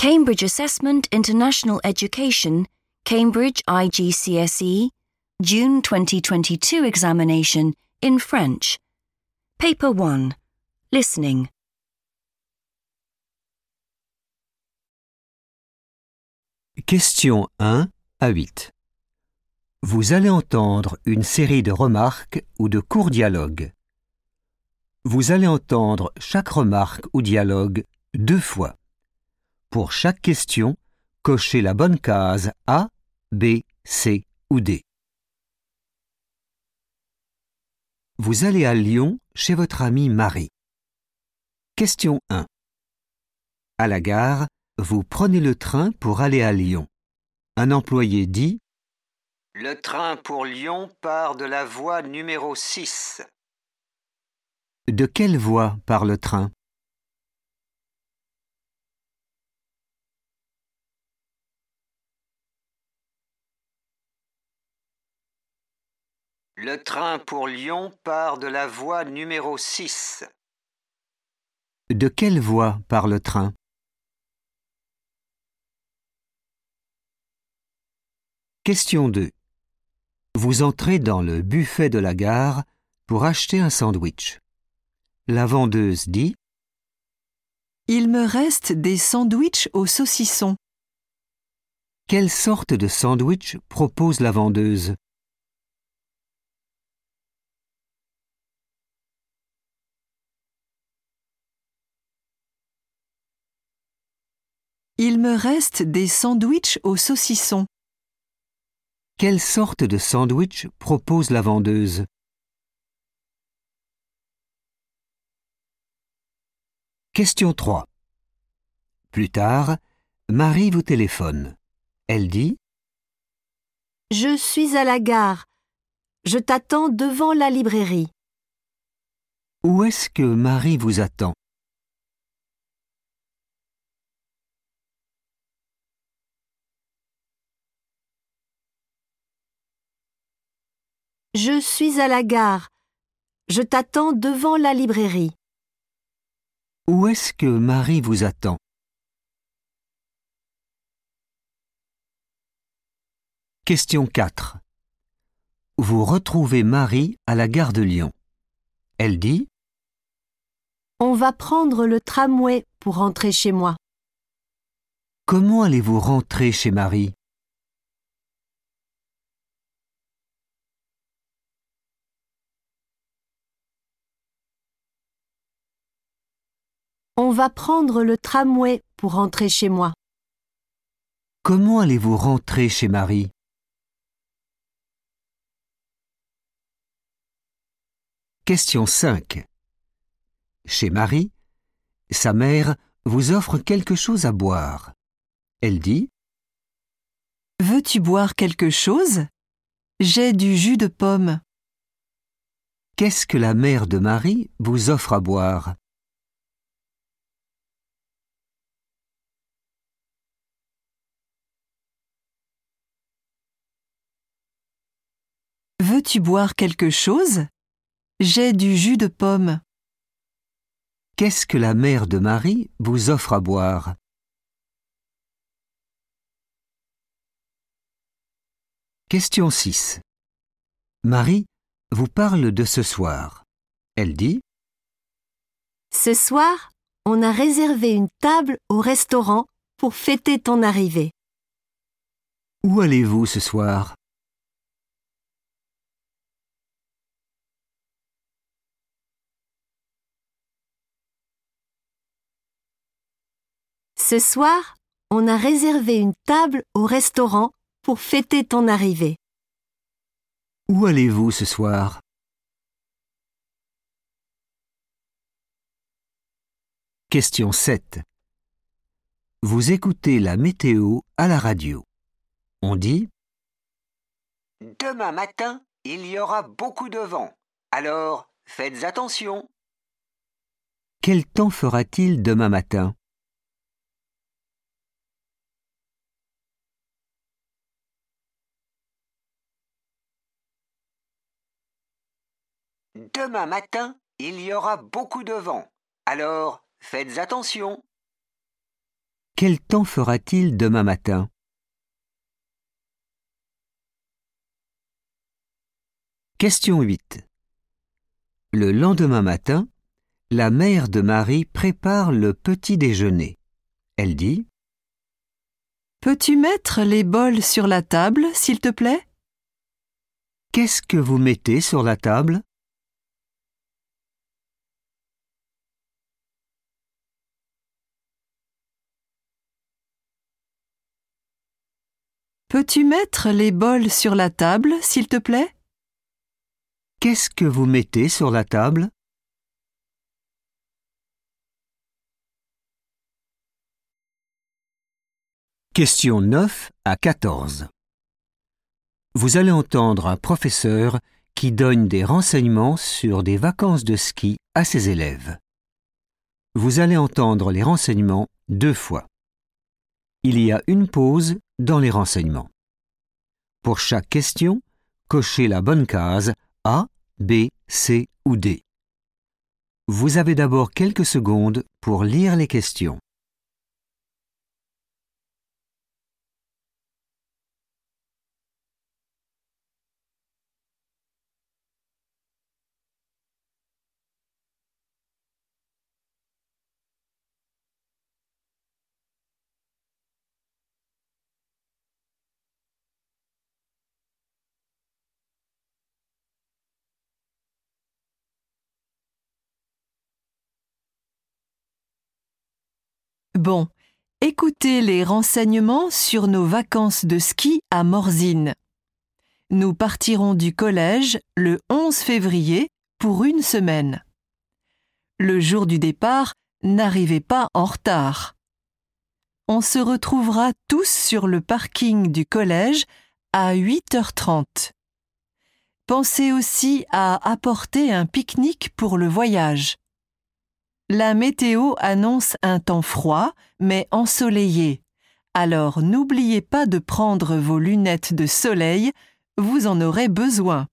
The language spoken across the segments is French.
Cambridge Assessment International Education, Cambridge IGCSE, June 2022 examination in French. Paper 1. Listening. Question 1 à 8. Vous allez entendre une série de remarques ou de courts dialogues. Vous allez entendre chaque remarque ou dialogue 2 fois. Pour chaque question, cochez la bonne case A, B, C ou D. Vous allez à Lyon chez votre amie Marie. Question 1. À la gare, vous prenez le train pour aller à Lyon. Un employé dit « Le train pour Lyon part de la voie numéro 6. » De quelle voie part le train? Le train pour Lyon part de la voie numéro 6. De quelle voie part le train? Question 2. Vous entrez dans le buffet de la gare pour acheter un sandwich. La vendeuse dit « Il me reste des sandwichs au saucisson. » Quelle sorte de sandwich propose la vendeuse? Il me reste des sandwichs au saucisson. Quelle sorte de sandwich propose la vendeuse? Question 3. Plus tard, Marie vous téléphone. Elle dit « Je suis à la gare. Je t'attends devant la librairie. » Où est-ce que Marie vous attend? Je suis à la gare. Je t'attends devant la librairie. Où est-ce que Marie vous attend? Question 4. Vous retrouvez Marie à la gare de Lyon. Elle dit « On va prendre le tramway pour rentrer chez moi. » Comment allez-vous rentrer chez Marie? On va prendre le tramway pour rentrer chez moi. Comment allez-vous rentrer chez Marie? Question 5. Chez Marie, sa mère vous offre quelque chose à boire. Elle dit « Veux-tu boire quelque chose? J'ai du jus de pomme. » Qu'est-ce que la mère de Marie vous offre à boire? Veux-tu boire quelque chose? J'ai du jus de pomme. Qu'est-ce que la mère de Marie vous offre à boire? Question 6. Marie vous parle de ce soir. Elle dit « Ce soir, on a réservé une table au restaurant pour fêter ton arrivée. » Où allez-vous ce soir? Ce soir, on a réservé une table au restaurant pour fêter ton arrivée. Où allez-vous ce soir? Question 7. Vous écoutez la météo à la radio. On dit « Demain matin, il y aura beaucoup de vent. Alors, faites attention. » Quel temps fera-t-il demain matin? Demain matin, il y aura beaucoup de vent. Alors, faites attention. Quel temps fera-t-il demain matin? Question 8. Le lendemain matin, la mère de Marie prépare le petit déjeuner. Elle dit: Peux-tu mettre les bols sur la table, s'il te plaît? Qu'est-ce que vous mettez sur la table? Peux-tu mettre les bols sur la table, s'il te plaît? Qu'est-ce que vous mettez sur la table? Questions 9 à 14. Vous allez entendre un professeur qui donne des renseignements sur des vacances de ski à ses élèves. Vous allez entendre les renseignements 2 fois. Il y a une pause dans les renseignements. Pour chaque question, cochez la bonne case A, B, C ou D. Vous avez d'abord quelques secondes pour lire les questions. Bon, écoutez les renseignements sur nos vacances de ski à Morzine. Nous partirons du collège le 11 février pour une semaine. Le jour du départ, n'arrivez pas en retard. On se retrouvera tous sur le parking du collège à 8h30. Pensez aussi à apporter un pique-nique pour le voyage. La météo annonce un temps froid, mais ensoleillé. Alors n'oubliez pas de prendre vos lunettes de soleil, vous en aurez besoin.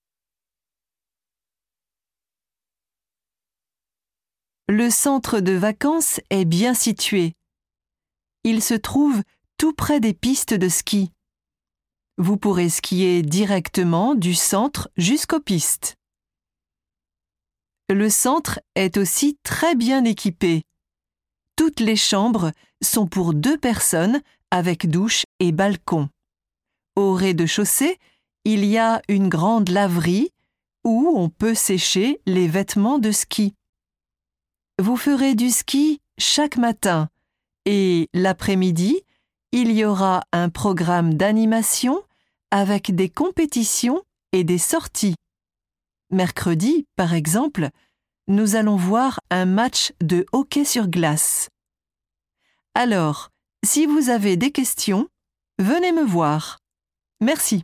Le centre de vacances est bien situé. Il se trouve tout près des pistes de ski. Vous pourrez skier directement du centre jusqu'aux pistes. Le centre est aussi très bien équipé. Toutes les chambres sont pour 2 personnes avec douche et balcon. Au rez-de-chaussée, il y a une grande laverie où on peut sécher les vêtements de ski. Vous ferez du ski chaque matin et l'après-midi, il y aura un programme d'animation avec des compétitions et des sorties. Mercredi, par exemple, nous allons voir un match de hockey sur glace. Alors, si vous avez des questions, venez me voir. Merci.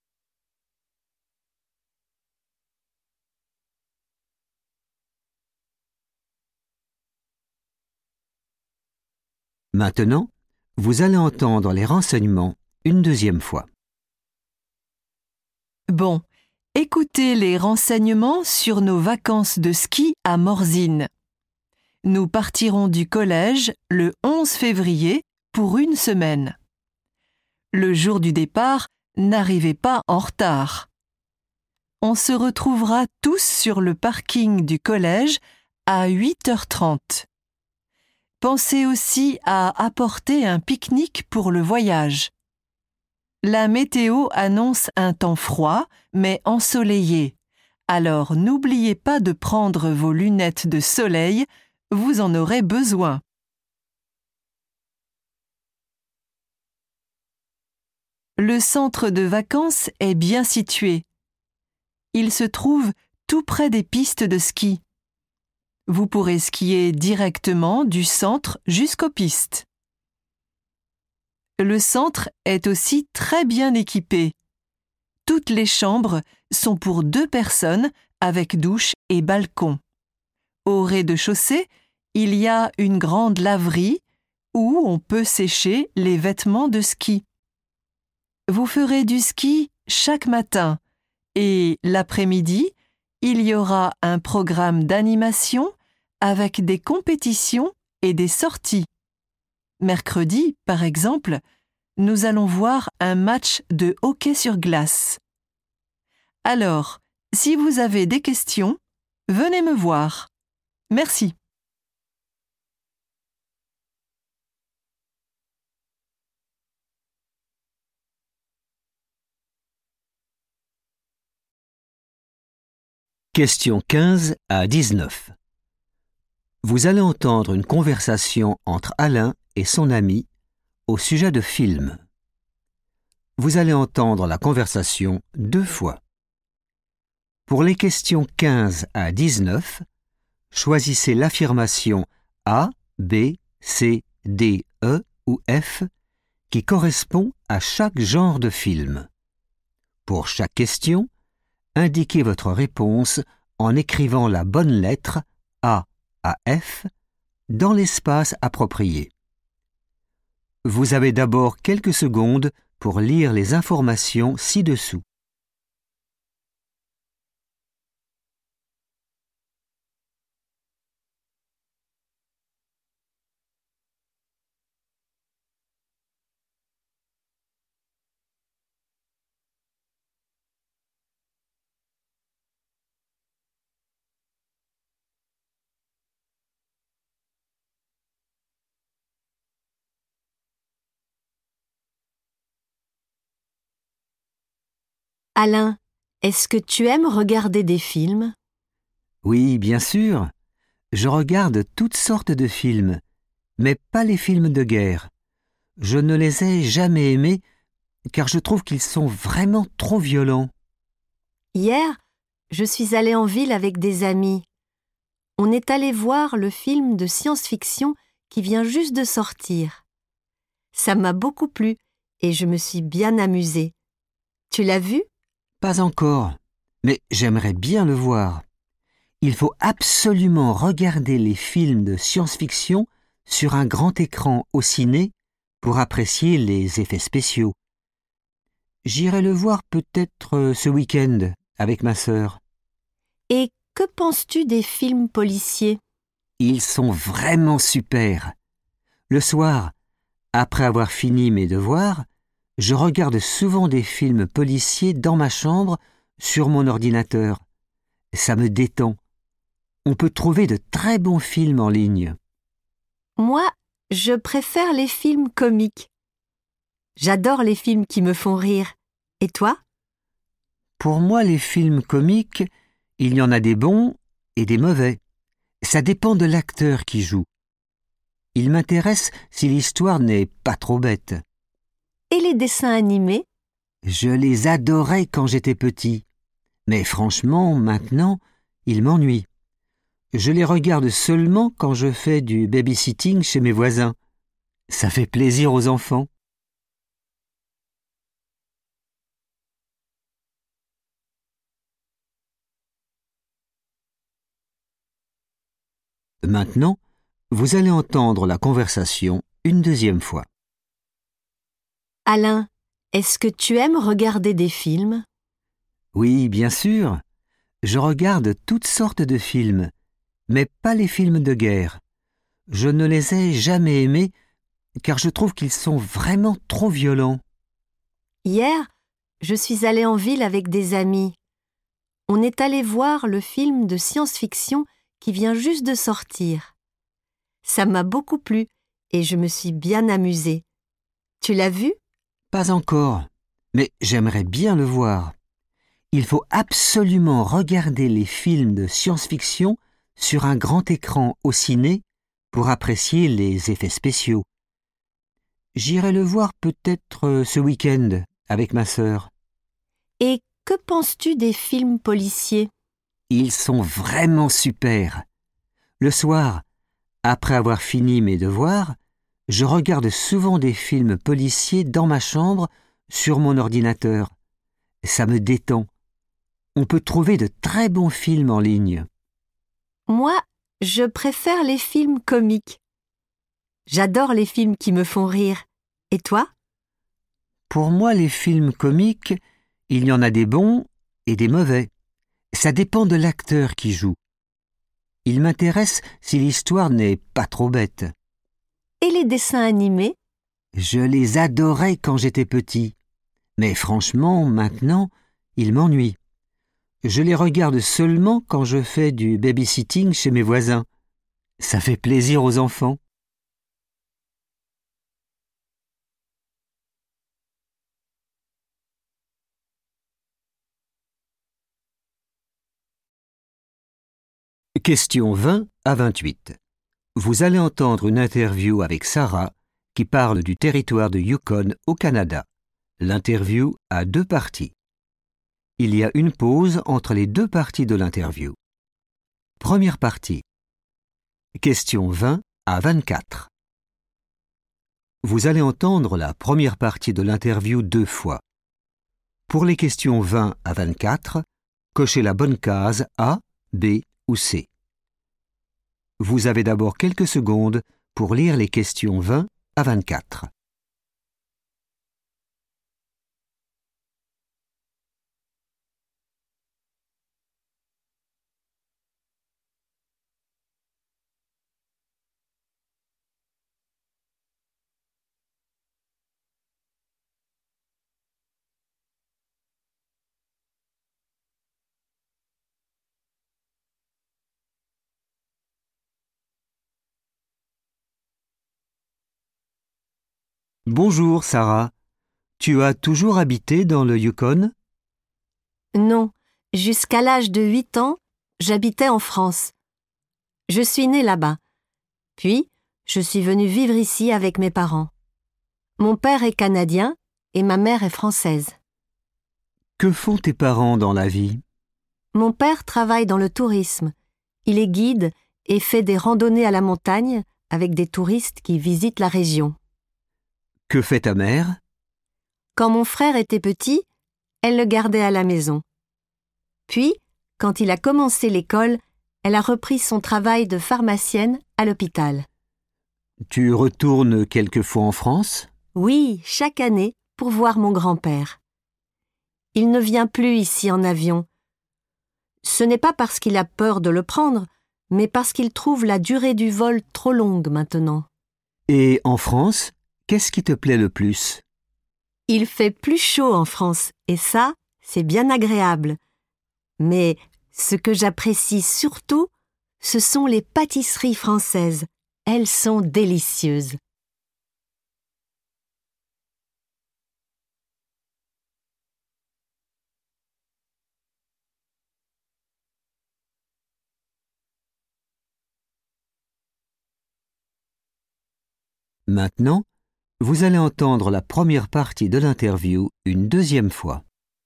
Maintenant, vous allez entendre les renseignements une deuxième fois. Bon, écoutez les renseignements sur nos vacances de ski à Morzine. Nous partirons du collège le 11 février pour une semaine. Le jour du départ, n'arrivez pas en retard. On se retrouvera tous sur le parking du collège à 8h30. Pensez aussi à apporter un pique-nique pour le voyage. La météo annonce un temps froid, mais ensoleillé. Alors n'oubliez pas de prendre vos lunettes de soleil, vous en aurez besoin. Le centre de vacances est bien situé. Il se trouve tout près des pistes de ski. Vous pourrez skier directement du centre jusqu'aux pistes. Le centre est aussi très bien équipé. Toutes les chambres sont pour 2 personnes avec douche et balcon. Au rez-de-chaussée, il y a une grande laverie où on peut sécher les vêtements de ski. Vous ferez du ski chaque matin et l'après-midi, il y aura un programme d'animation avec des compétitions et des sorties. Mercredi, par exemple, nous allons voir un match de hockey sur glace. Alors, si vous avez des questions, venez me voir. Merci. Questions 15 à 19. Vous allez entendre une conversation entre Alain et son ami au sujet de films. Vous allez entendre la conversation 2 fois. Pour les questions 15 à 19, choisissez l'affirmation A, B, C, D, E ou F qui correspond à chaque genre de film. Pour chaque question, indiquez votre réponse en écrivant la bonne lettre A à F dans l'espace approprié. Vous avez d'abord quelques secondes pour lire les informations ci-dessous. Alain, est-ce que tu aimes regarder des films? Oui, bien sûr. Je regarde toutes sortes de films, mais pas les films de guerre. Je ne les ai jamais aimés car je trouve qu'ils sont vraiment trop violents. Hier, je suis allée en ville avec des amis. On est allé voir le film de science-fiction qui vient juste de sortir. Ça m'a beaucoup plu et je me suis bien amusée. Tu l'as vu? Pas encore, mais j'aimerais bien le voir. Il faut absolument regarder les films de science-fiction sur un grand écran au ciné pour apprécier les effets spéciaux. J'irai le voir peut-être ce week-end avec ma sœur. Et que penses-tu des films policiers? Ils sont vraiment super. Le soir, après avoir fini mes devoirs, je regarde souvent des films policiers dans ma chambre sur mon ordinateur. Ça me détend. On peut trouver de très bons films en ligne. Moi, je préfère les films comiques. J'adore les films qui me font rire. Et toi? Pour moi, les films comiques, il y en a des bons et des mauvais. Ça dépend de l'acteur qui joue. Il m'intéresse si l'histoire n'est pas trop bête. Et les dessins animés? Je les adorais quand j'étais petit. Mais franchement, maintenant, ils m'ennuient. Je les regarde seulement quand je fais du babysitting chez mes voisins. Ça fait plaisir aux enfants. Maintenant, vous allez entendre la conversation une deuxième fois. Alain, est-ce que tu aimes regarder des films? Oui, bien sûr. Je regarde toutes sortes de films, mais pas les films de guerre. Je ne les ai jamais aimés car je trouve qu'ils sont vraiment trop violents. Hier, je suis allée en ville avec des amis. On est allé voir le film de science-fiction qui vient juste de sortir. Ça m'a beaucoup plu et je me suis bien amusée. Tu l'as vu? Pas encore, mais j'aimerais bien le voir. Il faut absolument regarder les films de science-fiction sur un grand écran au ciné pour apprécier les effets spéciaux. J'irai le voir peut-être ce week-end avec ma sœur. Et que penses-tu des films policiers? Ils sont vraiment super. Le soir, après avoir fini mes devoirs, je regarde souvent des films policiers dans ma chambre sur mon ordinateur. Ça me détend. On peut trouver de très bons films en ligne. Moi, je préfère les films comiques. J'adore les films qui me font rire. Et toi? Pour moi, les films comiques, il y en a des bons et des mauvais. Ça dépend de l'acteur qui joue. Il m'intéresse si l'histoire n'est pas trop bête. Et les dessins animés? Je les adorais quand j'étais petit. Mais franchement, maintenant, ils m'ennuient. Je les regarde seulement quand je fais du babysitting chez mes voisins. Ça fait plaisir aux enfants. Questions 20 à 28. Vous allez entendre une interview avec Sarah qui parle du territoire de Yukon au Canada. L'interview a 2 parties. Il y a une pause entre les 2 parties de l'interview. Première partie. Questions 20 à 24. Vous allez entendre la première partie de l'interview 2 fois. Pour les questions 20 à 24, cochez la bonne case A, B ou C. Vous avez d'abord quelques secondes pour lire les questions 20 à 24. Bonjour Sarah. Tu as toujours habité dans le Yukon? Non, jusqu'à l'âge de 8 ans, j'habitais en France. Je suis née là-bas. Puis, je suis venue vivre ici avec mes parents. Mon père est canadien et ma mère est française. Que font tes parents dans la vie? Mon père travaille dans le tourisme. Il est guide et fait des randonnées à la montagne avec des touristes qui visitent la région. Que fait ta mère? Quand mon frère était petit, elle le gardait à la maison. Puis, quand il a commencé l'école, elle a repris son travail de pharmacienne à l'hôpital. Tu retournes quelquefois en France? Oui, chaque année, pour voir mon grand-père. Il ne vient plus ici en avion. Ce n'est pas parce qu'il a peur de le prendre, mais parce qu'il trouve la durée du vol trop longue maintenant. Et en France, qu'est-ce qui te plaît le plus? Il fait plus chaud en France, et ça, c'est bien agréable. Mais ce que j'apprécie surtout, ce sont les pâtisseries françaises. Elles sont délicieuses. Maintenant, vous allez entendre la première partie de l'interview une deuxième fois.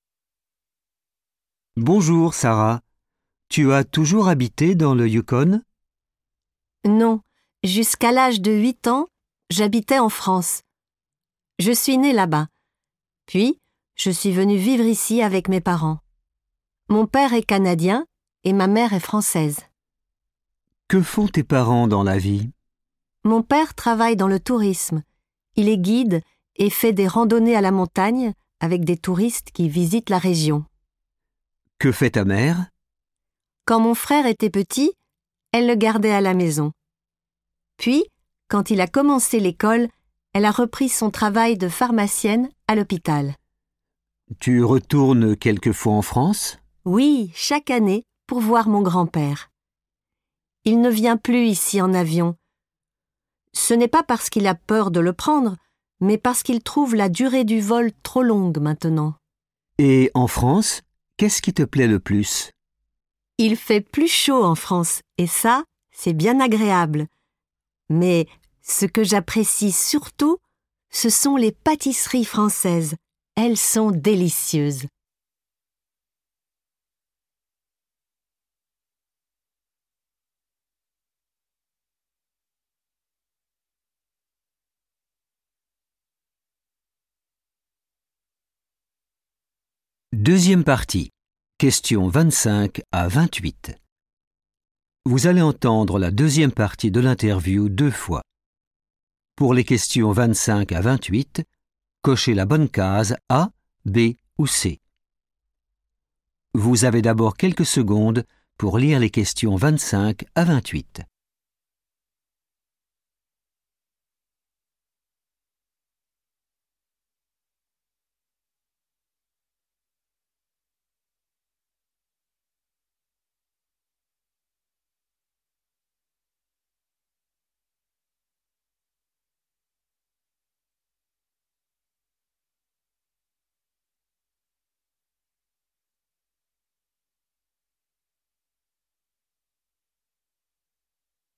Bonjour Sarah. Tu as toujours habité dans le Yukon? Non, jusqu'à l'âge de 8 ans, j'habitais en France. Je suis née là-bas. Puis, je suis venue vivre ici avec mes parents. Mon père est canadien et ma mère est française. Que font tes parents dans la vie? Mon père travaille dans le tourisme. Il est guide et fait des randonnées à la montagne avec des touristes qui visitent la région. Que fait ta mère? Quand mon frère était petit, elle le gardait à la maison. Puis, quand il a commencé l'école, elle a repris son travail de pharmacienne à l'hôpital. Tu retournes quelquefois en France? Oui, chaque année, pour voir mon grand-père. Il ne vient plus ici en avion. Ce n'est pas parce qu'il a peur de le prendre, mais parce qu'il trouve la durée du vol trop longue maintenant. Et en France, qu'est-ce qui te plaît le plus? Il fait plus chaud en France, et ça, c'est bien agréable. Mais ce que j'apprécie surtout, ce sont les pâtisseries françaises. Elles sont délicieuses. Deuxième partie. Questions 25 à 28. Vous allez entendre la deuxième partie de l'interview 2 fois. Pour les questions 25 à 28, cochez la bonne case A, B ou C. Vous avez d'abord quelques secondes pour lire les questions 25 à 28.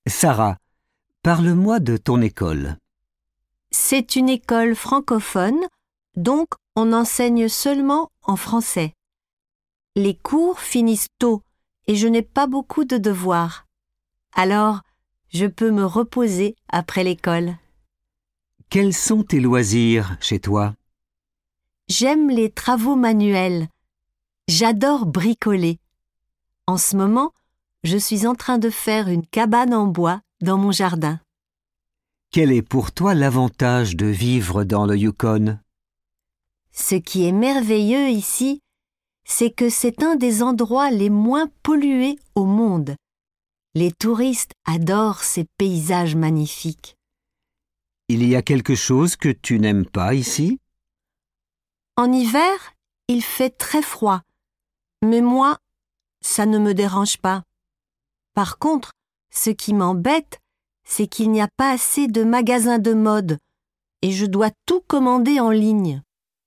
Sarah, parle-moi de ton école. C'est une école francophone, donc on enseigne seulement en français. Les cours finissent tôt et je n'ai pas beaucoup de devoirs. Alors, je peux me reposer après l'école. Quels sont tes loisirs chez toi? J'aime les travaux manuels. J'adore bricoler. En ce moment, je suis en train de faire une cabane en bois dans mon jardin. Quel est pour toi l'avantage de vivre dans le Yukon? Ce qui est merveilleux ici, c'est que c'est un des endroits les moins pollués au monde. Les touristes adorent ces paysages magnifiques. Il y a quelque chose que tu n'aimes pas ici? En hiver, il fait très froid, mais moi, ça ne me dérange pas. Par contre, ce qui m'embête, c'est qu'il n'y a pas assez de magasins de mode et je dois tout commander en ligne.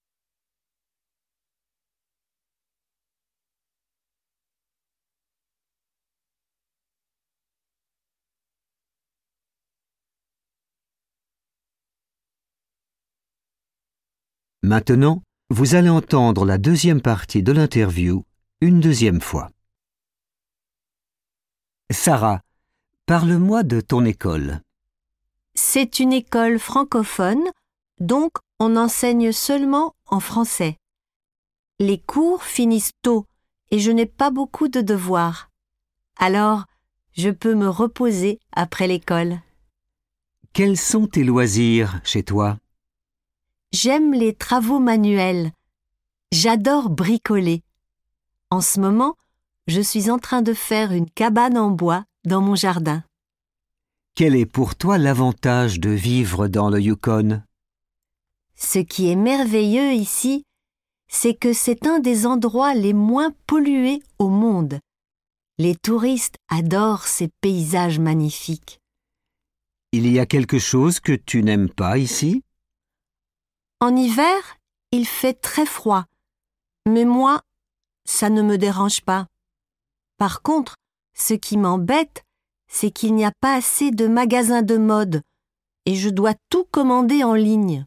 Maintenant, vous allez entendre la deuxième partie de l'interview une deuxième fois. Sarah, parle-moi de ton école. C'est une école francophone, donc on enseigne seulement en français. Les cours finissent tôt et je n'ai pas beaucoup de devoirs. Alors, je peux me reposer après l'école. Quels sont tes loisirs chez toi? J'aime les travaux manuels. J'adore bricoler. En ce moment, je suis en train de faire une cabane en bois dans mon jardin. Quel est pour toi l'avantage de vivre dans le Yukon? Ce qui est merveilleux ici, c'est que c'est un des endroits les moins pollués au monde. Les touristes adorent ces paysages magnifiques. Il y a quelque chose que tu n'aimes pas ici? En hiver, il fait très froid, mais moi, ça ne me dérange pas. Par contre, ce qui m'embête, c'est qu'il n'y a pas assez de magasins de mode et je dois tout commander en ligne.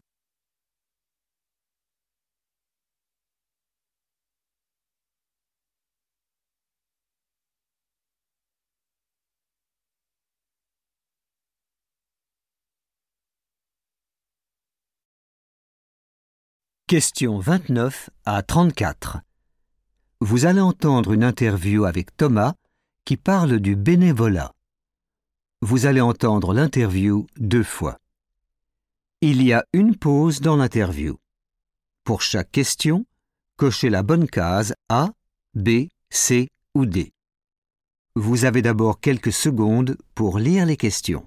Questions 29 à 34. Vous allez entendre une interview avec Thomas qui parle du bénévolat. Vous allez entendre l'interview 2 fois. Il y a une pause dans l'interview. Pour chaque question, cochez la bonne case A, B, C ou D. Vous avez d'abord quelques secondes pour lire les questions.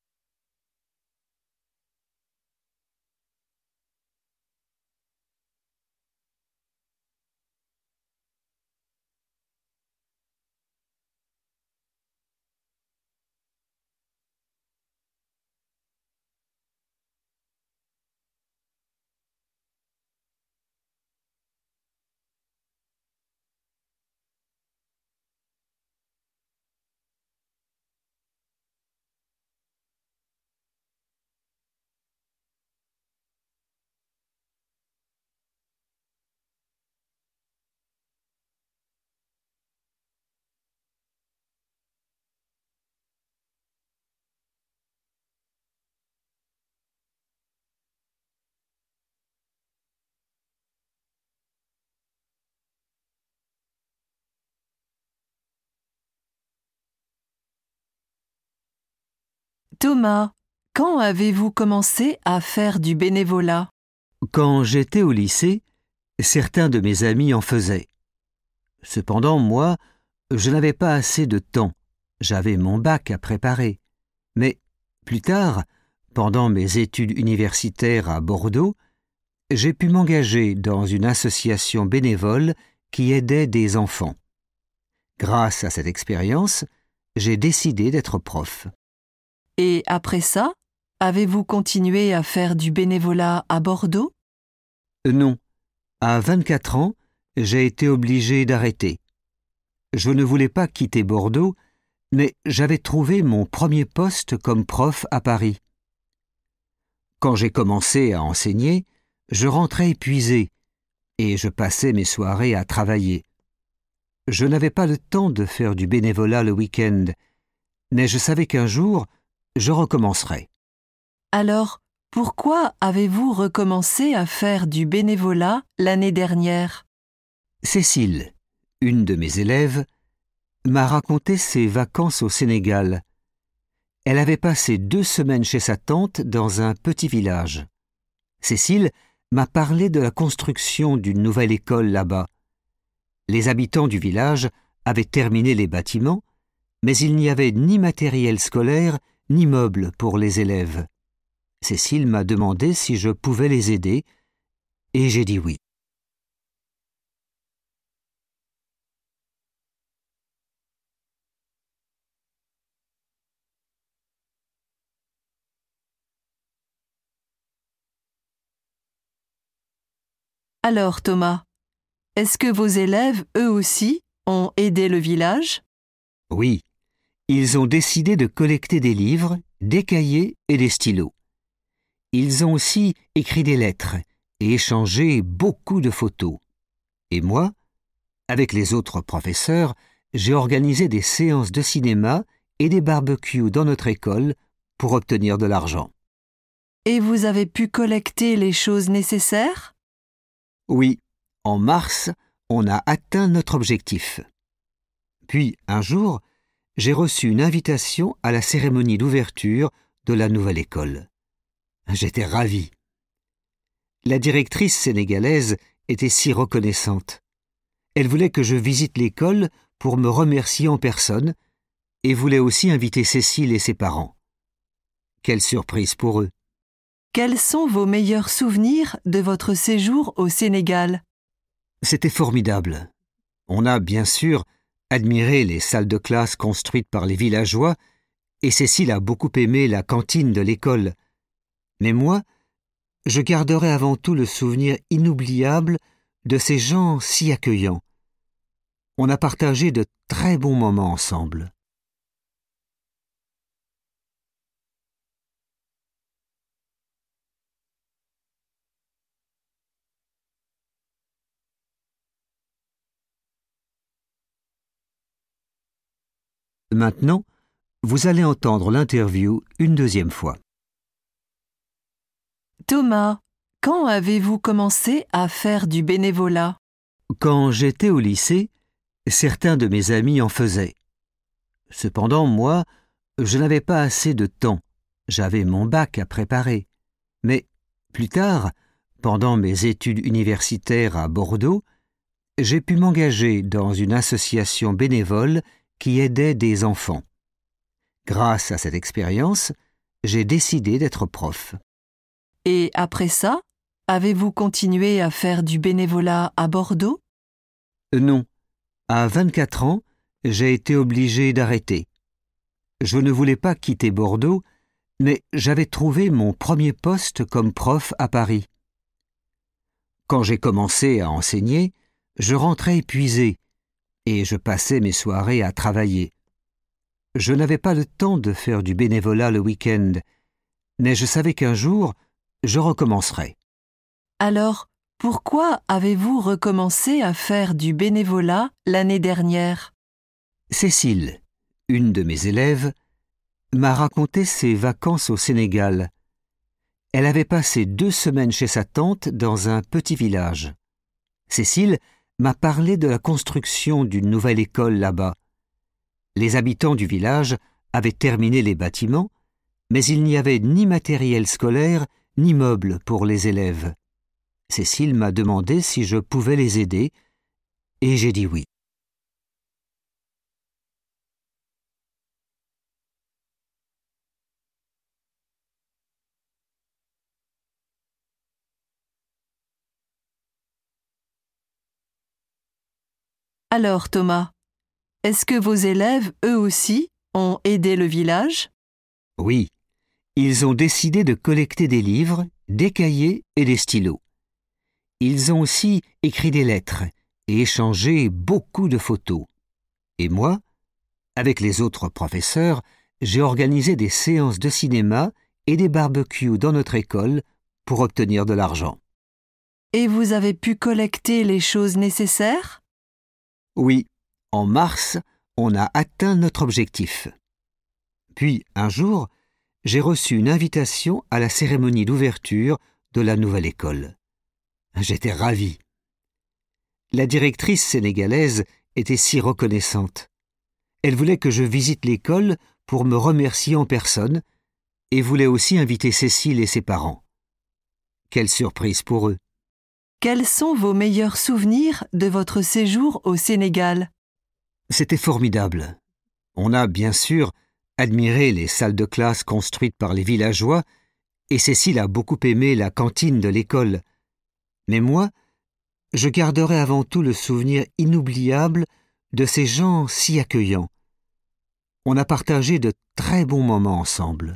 Thomas, quand avez-vous commencé à faire du bénévolat? Quand j'étais au lycée, certains de mes amis en faisaient. Cependant, moi, je n'avais pas assez de temps. J'avais mon bac à préparer. Mais plus tard, pendant mes études universitaires à Bordeaux, j'ai pu m'engager dans une association bénévole qui aidait des enfants. Grâce à cette expérience, j'ai décidé d'être prof. Et après ça, avez-vous continué à faire du bénévolat à Bordeaux? Non. À 24 ans, j'ai été obligé d'arrêter. Je ne voulais pas quitter Bordeaux, mais j'avais trouvé mon premier poste comme prof à Paris. Quand j'ai commencé à enseigner, je rentrais épuisé et je passais mes soirées à travailler. Je n'avais pas le temps de faire du bénévolat le week-end, mais je savais qu'un jour, je recommencerais. Alors, pourquoi avez-vous recommencé à faire du bénévolat l'année dernière? Cécile, une de mes élèves, m'a raconté ses vacances au Sénégal. Elle avait passé 2 semaines chez sa tante dans un petit village. Cécile m'a parlé de la construction d'une nouvelle école là-bas. Les habitants du village avaient terminé les bâtiments, mais il n'y avait ni matériel scolaire ni meubles pour les élèves. Cécile m'a demandé si je pouvais les aider, et j'ai dit oui. Alors, Thomas, est-ce que vos élèves, eux aussi, ont aidé le village? Oui, ils ont décidé de collecter des livres, des cahiers et des stylos. Ils ont aussi écrit des lettres et échangé beaucoup de photos. Et moi, avec les autres professeurs, j'ai organisé des séances de cinéma et des barbecues dans notre école pour obtenir de l'argent. Et vous avez pu collecter les choses nécessaires? Oui, en mars, on a atteint notre objectif. Puis, un jour, j'ai reçu une invitation à la cérémonie d'ouverture de la nouvelle école. J'étais ravi. La directrice sénégalaise était si reconnaissante. Elle voulait que je visite l'école pour me remercier en personne et voulait aussi inviter Cécile et ses parents. Quelle surprise pour eux! Quels sont vos meilleurs souvenirs de votre séjour au Sénégal? C'était formidable. On a bien sûr admiré les salles de classe construites par les villageois et Cécile a beaucoup aimé la cantine de l'école. Mais moi, je garderai avant tout le souvenir inoubliable de ces gens si accueillants. On a partagé de très bons moments ensemble. Maintenant, vous allez entendre l'interview une deuxième fois. Thomas, quand avez-vous commencé à faire du bénévolat? Quand j'étais au lycée, certains de mes amis en faisaient. Cependant, moi, je n'avais pas assez de temps. J'avais mon bac à préparer. Mais plus tard, pendant mes études universitaires à Bordeaux, j'ai pu m'engager dans une association bénévole qui aidait des enfants. Grâce à cette expérience, j'ai décidé d'être prof. Et après ça, avez-vous continué à faire du bénévolat à Bordeaux? Non. À 24 ans, j'ai été obligé d'arrêter. Je ne voulais pas quitter Bordeaux, mais j'avais trouvé mon premier poste comme prof à Paris. Quand j'ai commencé à enseigner, je rentrais épuisé et je passais mes soirées à travailler. Je n'avais pas le temps de faire du bénévolat le week-end, mais je savais qu'un jour, je recommencerais. Alors, pourquoi avez-vous recommencé à faire du bénévolat l'année dernière? Cécile, une de mes élèves, m'a raconté ses vacances au Sénégal. Elle avait passé 2 semaines chez sa tante dans un petit village. Cécile m'a parlé de la construction d'une nouvelle école là-bas. Les habitants du village avaient terminé les bâtiments, mais il n'y avait ni matériel scolaire ni meubles pour les élèves. Cécile m'a demandé si je pouvais les aider, et j'ai dit oui. Alors, Thomas, est-ce que vos élèves, eux aussi, ont aidé le village? Oui, ils ont décidé de collecter des livres, des cahiers et des stylos. Ils ont aussi écrit des lettres et échangé beaucoup de photos. Et moi, Avec les autres professeurs, j'ai organisé des séances de cinéma et des barbecues dans notre école pour obtenir de l'argent. Et vous avez pu collecter les choses nécessaires? Oui, en mars, on a atteint notre objectif. Puis, un jour, j'ai reçu une invitation à la cérémonie d'ouverture de la nouvelle école. J'étais ravi. La directrice sénégalaise était si reconnaissante. Elle voulait que je visite l'école pour me remercier en personne et voulait aussi inviter Cécile et ses parents. Quelle surprise pour eux! Quels sont vos meilleurs souvenirs de votre séjour au Sénégal? C'était formidable. On a, bien sûr, admiré les salles de classe construites par les villageois et Cécile a beaucoup aimé la cantine de l'école. Mais moi, je garderai avant tout le souvenir inoubliable de ces gens si accueillants. On a partagé de très bons moments ensemble.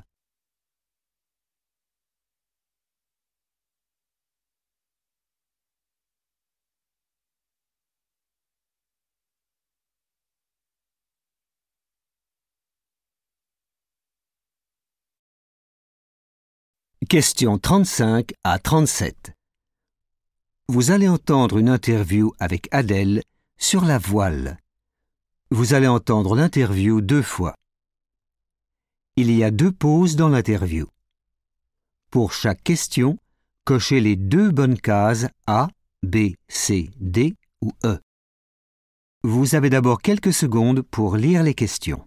Questions 35 à 37. Vous allez entendre une interview avec Adèle sur la voile. Vous allez entendre l'interview 2 fois. Il y a 2 pauses dans l'interview. Pour chaque question, cochez les 2 bonnes cases A, B, C, D ou E. Vous avez d'abord quelques secondes pour lire les questions.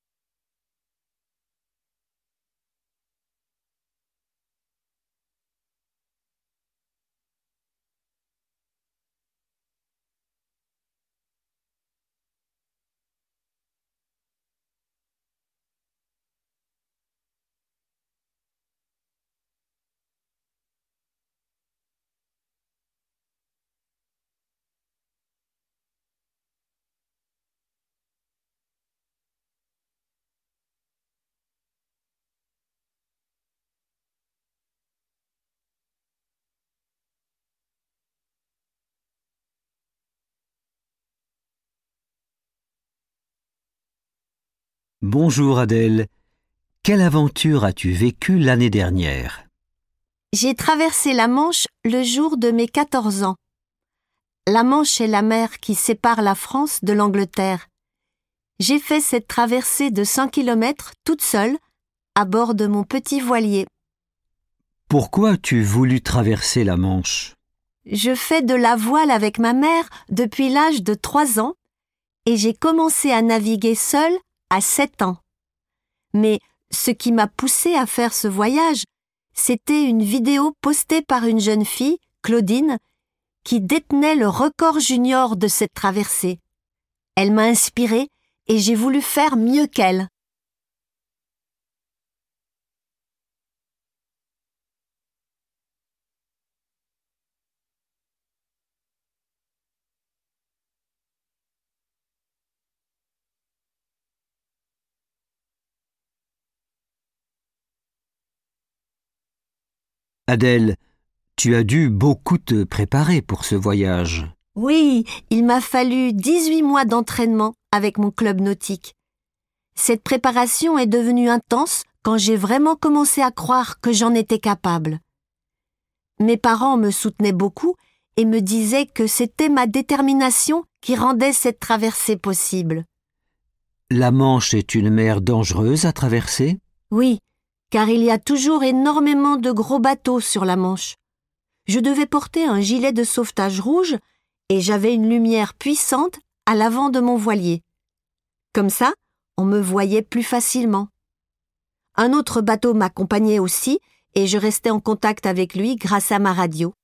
Bonjour Adèle. Quelle aventure as-tu vécue l'année dernière? J'ai traversé la Manche le jour de mes 14 ans. La Manche est la mer qui sépare la France de l'Angleterre. J'ai fait cette traversée de 100 km toute seule, à bord de mon petit voilier. Pourquoi as-tu voulu traverser la Manche? Je fais de la voile avec ma mère depuis l'âge de 3 ans et j'ai commencé à naviguer seule à 7 ans. Mais ce qui m'a poussée à faire ce voyage, c'était une vidéo postée par une jeune fille, Claudine, qui détenait le record junior de cette traversée. Elle m'a inspirée et j'ai voulu faire mieux qu'elle. Adèle, tu as dû beaucoup te préparer pour ce voyage. Oui, il m'a fallu 18 mois d'entraînement avec mon club nautique. Cette préparation est devenue intense quand j'ai vraiment commencé à croire que j'en étais capable. Mes parents me soutenaient beaucoup et me disaient que c'était ma détermination qui rendait cette traversée possible. La Manche est une mer dangereuse à traverser? Oui, car il y a toujours énormément de gros bateaux sur la Manche. Je devais porter un gilet de sauvetage rouge et j'avais une lumière puissante à l'avant de mon voilier. Comme ça, on me voyait plus facilement. Un autre bateau m'accompagnait aussi et je restais en contact avec lui grâce à ma radio.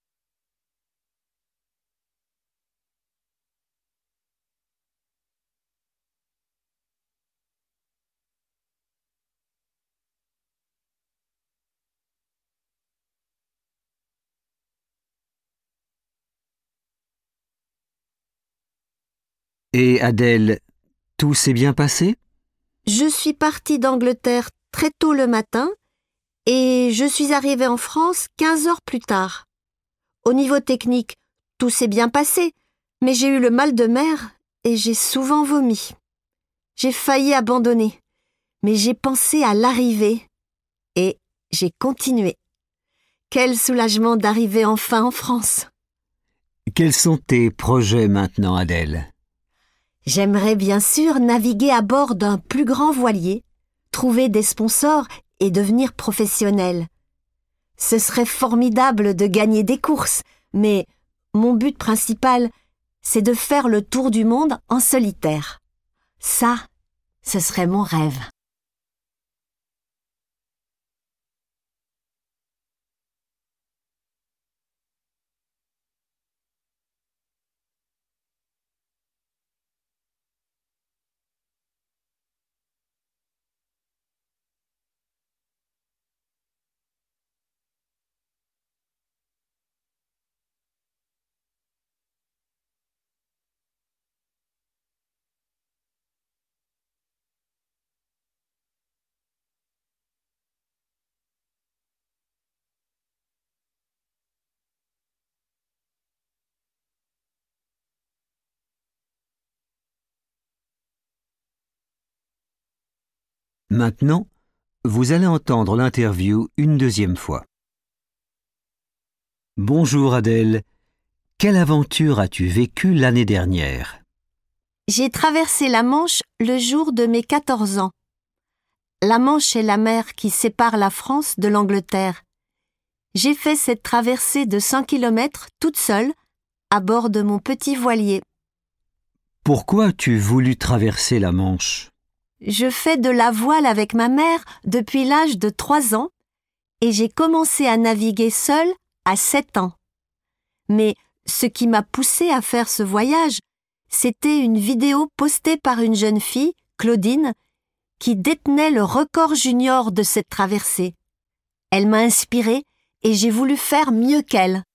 Et Adèle, tout s'est bien passé? Je suis partie d'Angleterre très tôt le matin et je suis arrivée en France 15 heures plus tard. Au niveau technique, tout s'est bien passé, mais j'ai eu le mal de mer et j'ai souvent vomi. J'ai failli abandonner, mais j'ai pensé à l'arrivée et j'ai continué. Quel soulagement d'arriver enfin en France! Quels sont tes projets maintenant, Adèle? J'aimerais bien sûr naviguer à bord d'un plus grand voilier, trouver des sponsors et devenir professionnel. Ce serait formidable de gagner des courses, mais mon but principal, c'est de faire le tour du monde en solitaire. Ça, ce serait mon rêve. Maintenant, vous allez entendre l'interview une deuxième fois. Bonjour Adèle, quelle aventure as-tu vécue l'année dernière? J'ai traversé la Manche le jour de mes 14 ans. La Manche est la mer qui sépare la France de l'Angleterre. J'ai fait cette traversée de 100 kilomètres toute seule, à bord de mon petit voilier. Pourquoi as-tu voulu traverser la Manche? Je fais de la voile avec ma mère depuis l'âge de 3 ans et j'ai commencé à naviguer seule à 7 ans. Mais ce qui m'a poussée à faire ce voyage, c'était une vidéo postée par une jeune fille, Claudine, qui détenait le record junior de cette traversée. Elle m'a inspirée et j'ai voulu faire mieux qu'elle.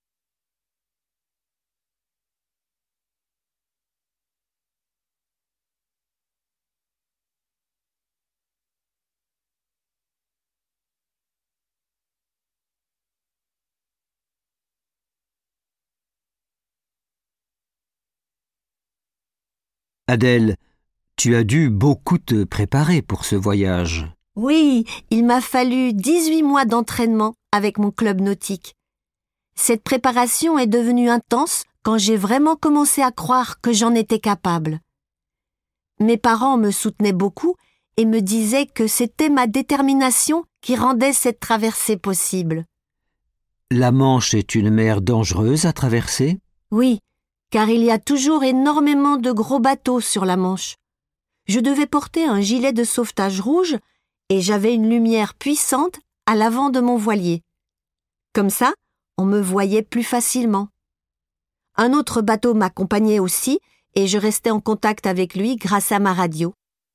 Adèle, tu as dû beaucoup te préparer pour ce voyage. Oui, il m'a fallu 18 mois d'entraînement avec mon club nautique. Cette préparation est devenue intense quand j'ai vraiment commencé à croire que j'en étais capable. Mes parents me soutenaient beaucoup et me disaient que c'était ma détermination qui rendait cette traversée possible. La Manche est une mer dangereuse à traverser? Oui, car il y a toujours énormément de gros bateaux sur la Manche. Je devais porter un gilet de sauvetage rouge et j'avais une lumière puissante à l'avant de mon voilier. Comme ça, on me voyait plus facilement. Un autre bateau m'accompagnait aussi et je restais en contact avec lui grâce à ma radio.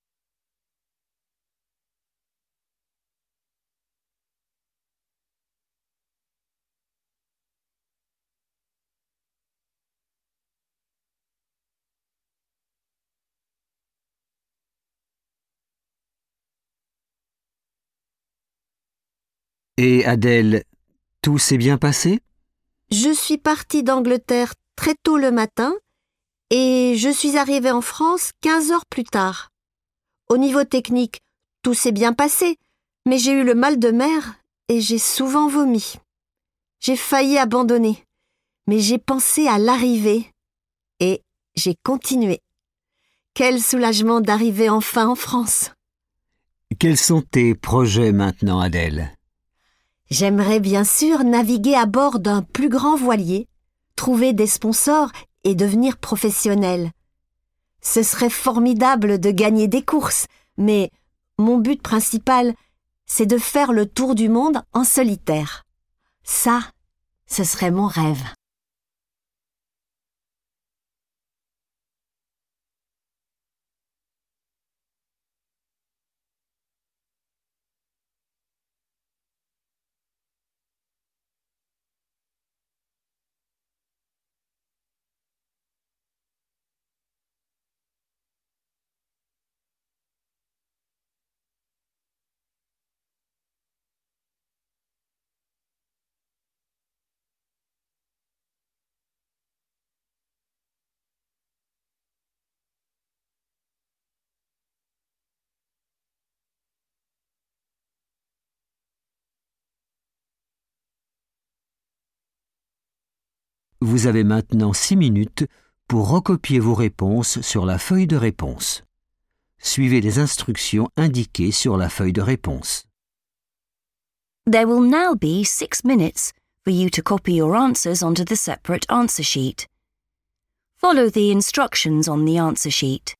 Et Adèle, tout s'est bien passé? Je suis partie d'Angleterre très tôt le matin et je suis arrivée en France 15 heures plus tard. Au niveau technique, tout s'est bien passé, mais j'ai eu le mal de mer et j'ai souvent vomi. J'ai failli abandonner, mais j'ai pensé à l'arrivée et j'ai continué. Quel soulagement d'arriver enfin en France! Quels sont tes projets maintenant, Adèle? J'aimerais bien sûr naviguer à bord d'un plus grand voilier, trouver des sponsors et devenir professionnel. Ce serait formidable de gagner des courses, mais mon but principal, c'est de faire le tour du monde en solitaire. Ça, ce serait mon rêve. Vous avez maintenant 6 minutes pour recopier vos réponses sur la feuille de réponse. Suivez les instructions indiquées sur la feuille de réponse. There will now be 6 minutes for you to copy your answers onto the separate answer sheet. Follow the instructions on the answer sheet.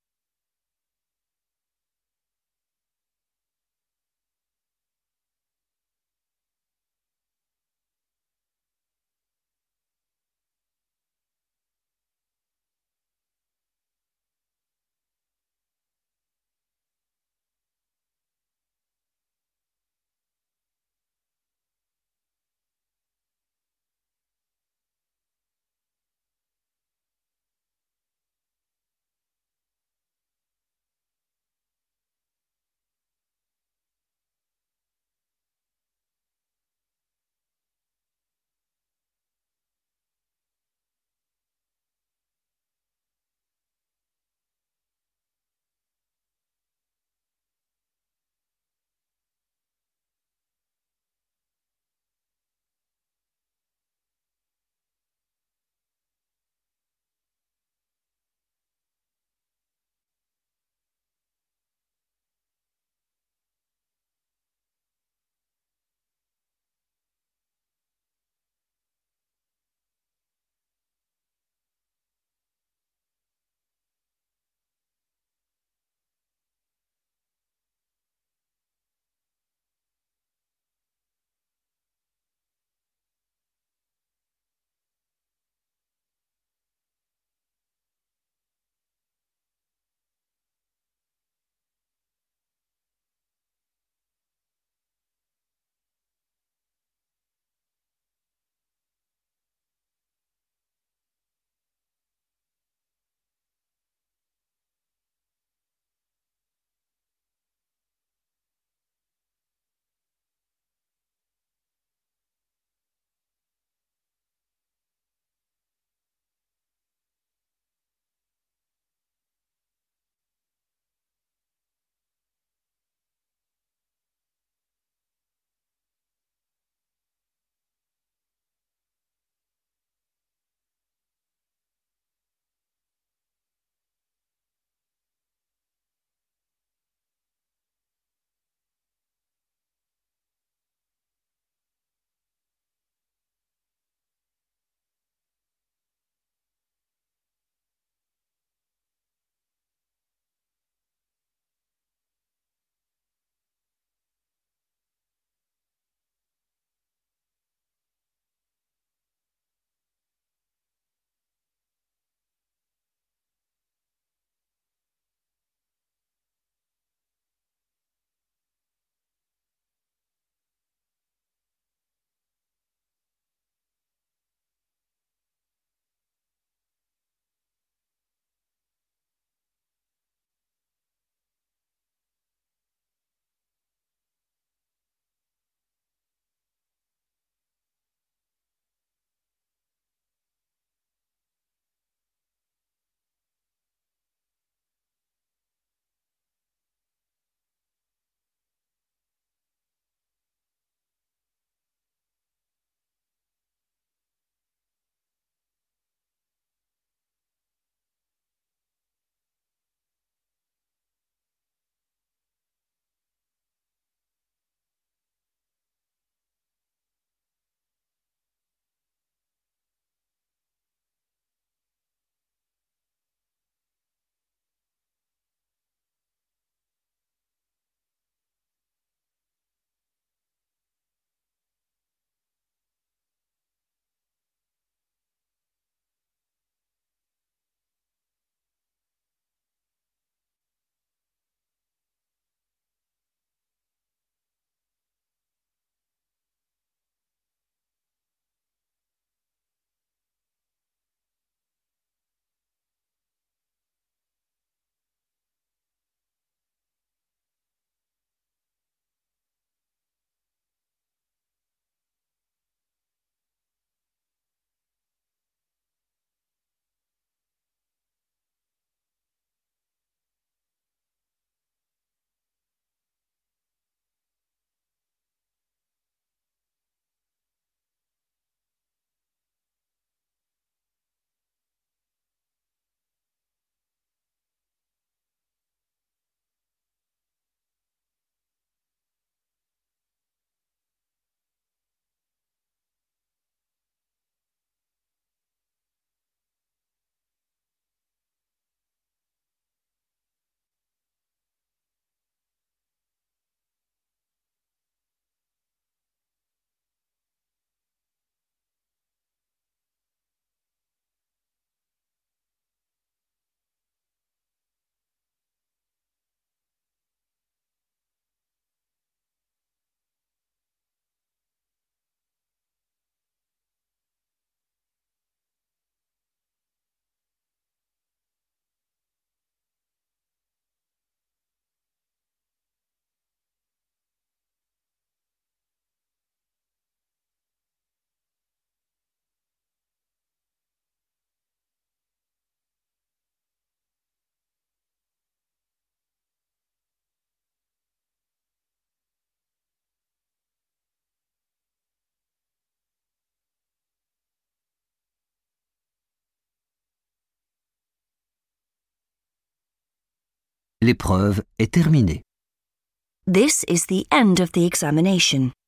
L'épreuve est terminée. This is the end of the examination.